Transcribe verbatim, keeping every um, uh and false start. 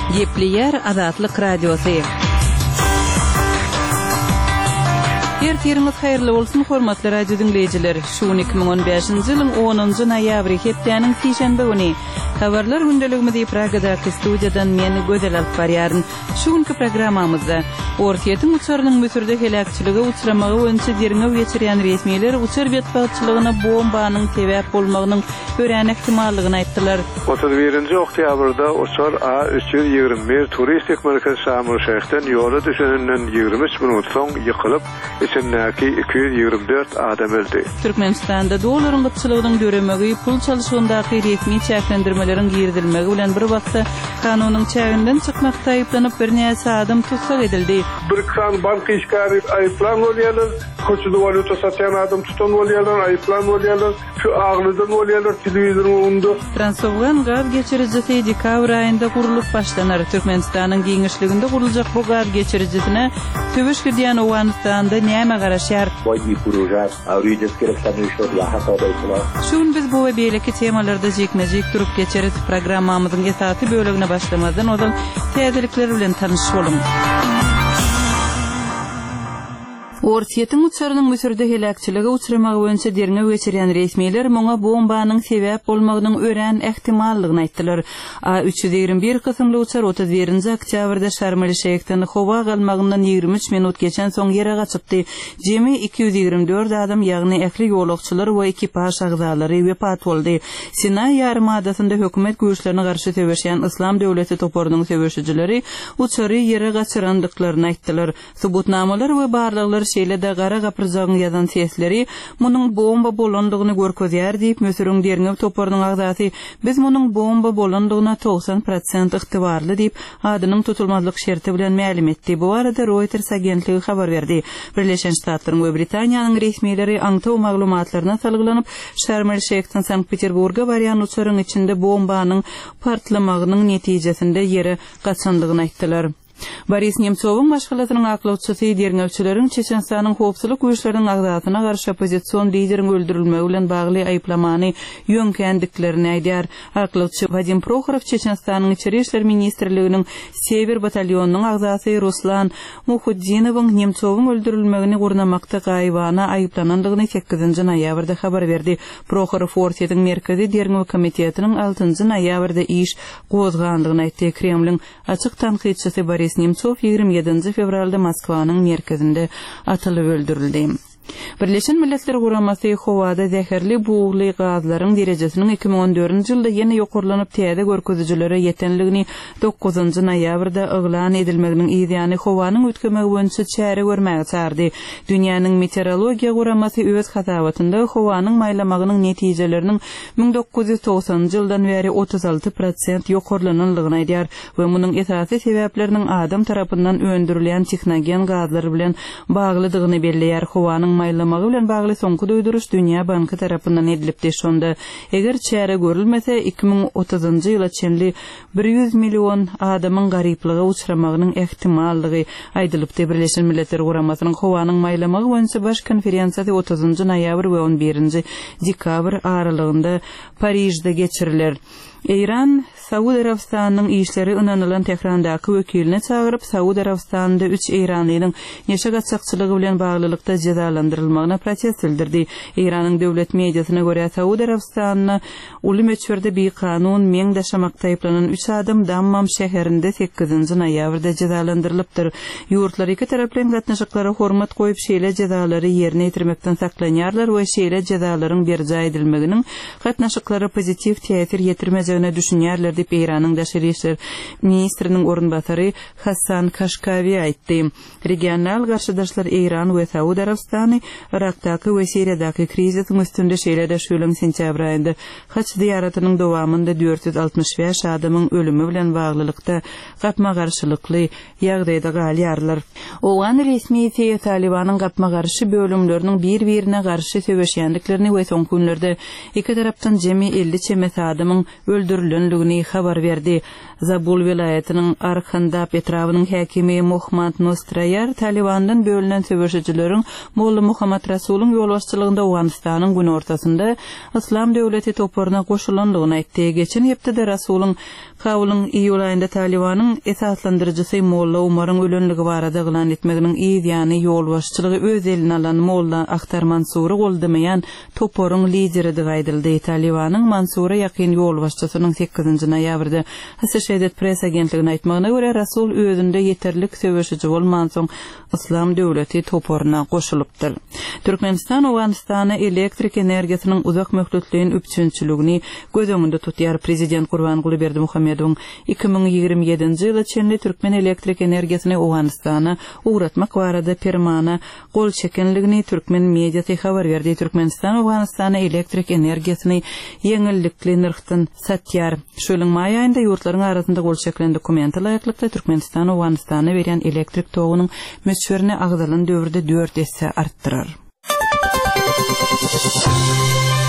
Gepleyer Azatlyk Radiosu. Ertirimiz hayırlı olsun hormatly radio dinleyijiler. Şu iki ming on beşinji ýylyň onunjy noýabry hepdeniň sişenbe güni habarlar gündeligimizi Pragadaky studiýadan meni gözel alyp barýaryn. Şu günki programmamyzda Ortiýetiň uçarynyň müsürde helakçylygy uçuramagy boýunça derine geçirýän resmiýetler uçar betbaçylygyna bombanyň sebäp bolmagynyň görän ihtimallygyny aýtdylar. otuz birinji oktýabrda uçar A üç ýüz ýygrimi bir turistik merkez Şamil Şeýhden ýola düşeninden ýygrimi üç minut soň ýykylyp içindäki iki yüz ýygrimi dört adam öldü. Türkmenistanda dolaryň gyçylygynyň döremegi pul çalyşygyndaky resmi çäklendirmeleriň girdilmegi bilen bir wagtda kanunyň çäginden çykmakda aýyplanyp bir näçe adam tutsak edildi. Bir kan bank işgari aýyplan bolýarlar, koçuda valuta satýan adam tutan bolýarlar, aýyplan bolýarlar, şu aglydan bolýarlar, telewizorun önünde. Transowgan gaz geçiricisi dekabr aýynda gurulyp başlanar. Türkmenistanyň giňişliginde guruljak bu gaz geçiricisine töweş gidýän Owganistanda näme garaşýar? Boýdy proje awrýjy gereklenýär ýa-hatta bolýar. Şun biz bu we beýleki temalarda jekmejek durup geçerit programmamyzyň esasy bölegine başlamazdan odan täzelikler bilen tanyşyp bolun. Ortiýetiň uçarynyň müsürde helakçylygy uçuramagy boýunça derine geçirýän resmiýetler muňa bombanyň sebäp bolmagynyň ören ihtimallygyny aýtdylar. A üç ýüz ýygrimi bir kysymly uçar otuz birinji oktýabrda Şarmel Şeýhden howa galmagyndan ýygrimi üç minut geçen soň ýere gaçypdy. Jemi iki yüz ýygrimi dört adam, ýagny ähli ýolagçylar we ekipaż agzalary wepat boldy. Sinay ýarymadasyna hökümet güýçlerine garşy töweşýän Islam döwleti toporunyň töweşijileri uçary ýere gaçyrandyklaryny aýtdylar. Subutnamalar we barlyklar şeýlede gara gapyrjagyň ýazan sesleri munyň bomba bolandygyny görkezýär diýip mösürüň derine toporunyň agzasy biz munyň bomba bolandygyna togsan prosent ygtybarly diýip adynyň tutulmazlyk şerti bilen ma'lum etdi. Bu arada Reuters agentligi habar berdi. Birleşen Ştatlaryň we Britaniýanyň resmiýetleri aňtaw maglumatlaryna salgylanyp Şarmel Şeýhden Sankt-Peterburga barýan uçaryň içinde bombanyň partlamagynyň netijesinde ýere gaçandygyny aýtdylar. Boris Nemtsowyň başgalatynyň aklawçysy derňewçileriň Çeçenistanyň howpsuzlyk güýçleriniň agzatyna garşy opozisiýon lideriň öldürilmegi bilen bagly aýplamany ýönkendiklerini aýdýar. Aklawçy Vadim Prokhorov Çeçenistanyň içeri işler ministrliginiň Sever batalyonunyň agzasy Ruslan Muhuddinowyň Nemtsowyň öldürilmegini gurnamakda gaýbana aýplanandygyny sekizinji noýabrda habar berdi. Prokhorov Ortiýetiň merkezi derňew komitetiniň altynjy noýabrda iş gozgandygyny aýtdy. Kremliň açyk tanqidçisi Boris Nemtsov ýygrimi ýedinji fevralda Moskwanyň merkezinde atylyp öldürildi. Birleşen Milletler Guramasy howada zäherli buğly gazlaryň derejesiniň iki ming on dördünji ýylda ýene ýokurlanyp täze görkezijilere ýetenligini dokuzunji noýabrda eglan edilmeginiň ýa-ni howanyň ötkemegi boýunça çäre görmäge çağırdy. Dünýäniň meteorologiýa Guramasy öz hasabatynda howanyň maýlamagynyň netijeleriniň ming dokuz ýüz togsanjy ýyldan beri otuz alty prosent ýokurlananlygyny aýdýar we munyň esasy sebäpleriniň adam tarapyndan öndürilen texnogen gazlar bilen baglydygyny belleýär. Howanyň maýlamagy bilen bagly soňky doýduruş Dünýä Banky tarapyndan edilipdi. Şonda eger çäre görülmese iki ming otuzunjy ýyla çenli bir yüz million adamyň garyplyga uçramagynyň ihtimallygy aýdylypdy. Birleşen Milletler Guramasynyň howanyň maýlamagy boýunça baş konferensiýasy otuzunjy noýabr we on birinji dekabr aralygynda Parijde geçiriler. İran, Saudi Arabistanyň işleri ynanylan Tehrandaky wekilini çağırıp Saudi Arabistanda üç İranlynyň neşe gaçakçylygy bilen baglylykda jazalandyrylmagyna protest bildirdi. İranyň döwlet mediasyna görä Saudi Arabistanyň uly meçherde bir kanun meň daşamakda aýplanan üç adam Dammam şäherinde sekizinji noýabrda jazalandyrylypdyr. Ýurtlar iki taraplyň gatnaşyklary hormat goýup şeýle jazalary ýerine ýetirmekden saklanýarlar we şeýle jazalaryň berja edilmeginiň gatnaşyklary pozitiv täsir ýetirmez ýöne düşünýärler diýip Iranyň daşary işler ministriniň orunbasary Hasan Kashkavi aýtdy. Regional garşydaşlar Iran we Saudi Arabistany Irakdaky we Siriýadaky kriziň üstünde şeýle-de şu ýylyň sentýabr aýynda haç ziýaratynyň dowamynda dört yüz altmış beş adamyň ölümi bilen baglylykda gapma garşylykly ýagdaýda galýarlar. Owgan resmiýeti Talibanyň gapma garşy bölümleriniň bir-birine garşy söwüşýändiklerini we soňky günlerde iki tarapdan jemi elli çemet adamyň öldürilenligini habar berdi. Zabul vilayetinin Arkhandap etrawynyň häkimi Mohammad Nostrayar Talibandan bölünen söwüşçilerin molla ýyly Muhammed Rasuluň ýolbaşçylygynda Awganistanyň gün ortasynda Islam döwleti toporuna goşulandygyny aýtdy. Geçen hepde Rasuluň Kabul'un iýul aýynda Talibanyň esaslandyrjysy Molla Umar'ın ölenligi barada gylan etmeginiň ýa-ni ýolbaşçylygy öz eline alan Molla Akhtar Mansury goldamayan toporyň lideri diýip aýdyldy. Talibanyň Mansury ýakyn ýolbaşçysynyň sekizinji noýabrda Associated Press agentligine aýtmagyna görä Rasul özünde ýeterlik söwüşiji bolman soň Islam döwleti toporuna goşulypdyr. Türkmenistan Awganistana elektrik energiýasynyň uzak möhletligini üpçünçiligini göz öňünde tutýar. Prezident Gurbanguly Berdimuhammedow iki ming ýigirme ýedinji ýyla çenli türkmen elektrik energiýasyny Awganistana uğratmak barada permana gol çekenligini türkmen mediýasy habar berdi. Türkmenistan Awganistana elektrik energiýasyny ýeňillikli nirkdan satýar. Şonuň maý aýynda ýurtlaryň arasynda gol çekilen dokumenty laýyklykda Türkmenistan Awganistana beren elektrik togunyň möçberini agdalan döwürde dört esse artdyrar.